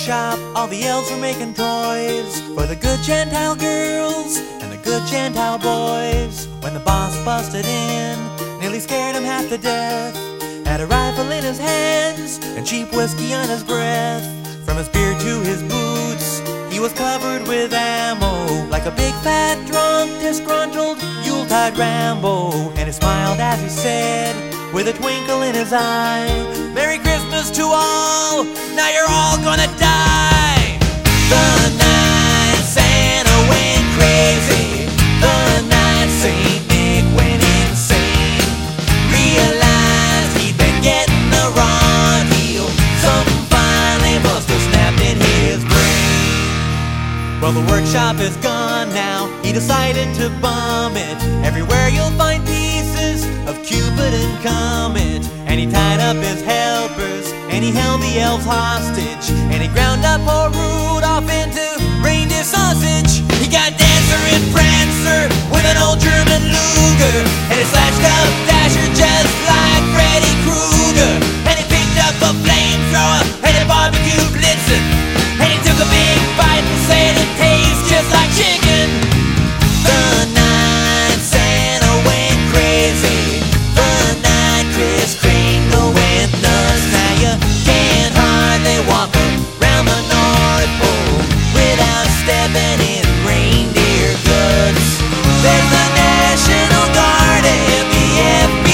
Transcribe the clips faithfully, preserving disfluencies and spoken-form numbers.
workshop, all the elves were making toys for the good Gentile girls and the good Gentile boys. When the boss busted in, nearly scared him half to death, had a rifle in his hands and cheap whiskey on his breath. From his beard to his boots, he was covered with ammo, like a big fat drunk, disgruntled Yuletide Rambo. And he smiled as he said, with a twinkle in his eye, "Merry Christmas to all, now you're all gonna die." The night Santa went crazy, the night Saint Nick went insane, realized he'd been getting the raw deal. Something finally must have snapped in his brain. Well, the workshop is gone now, he decided to bomb it. Everywhere you'll find pieces of Cupid and Comet. And he tied up his helpers, and he held the elves hostage, and he ground up poor Rudolph into reindeer sausage. He got Dancer and Prancer with an old German Luger, and he slashed up Dasher just like Freddy Krueger. And he picked up a flamethrower, and he barbecued Blitzen, and he took a big bite and said it tastes just like chicken. The night Santa went crazy, the night Kris Kringle went nuts. Now you can't hardly walk around the North Pole without stepping in reindeer guts. There's the National Guard and the F B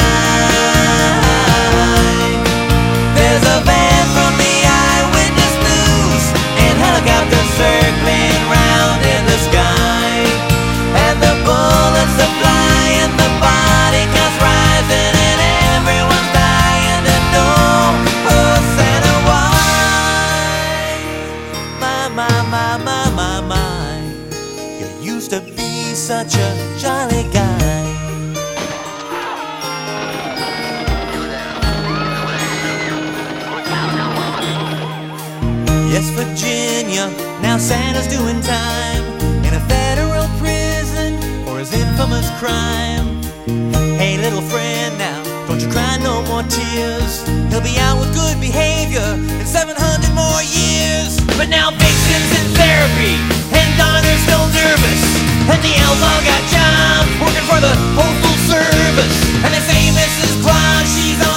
I. There's a van from the Eyewitness News and helicopters circling round in the sky, and the bullets are flying, the body counts rising, and everyone's dying to know, oh Santa, why? My, my, my, my, my, my, you used to be such a jolly guy. Yes, Virginia, now Santa's doing time in a federal prison for his infamous crime. Hey, little friend, now don't you cry no more tears. He'll be out with good behavior in seven hundred more years. But now Vixen's in therapy and Donner's still nervous, and the elves all got jobs working for the Postal Service. And they say Missus Claus, she's on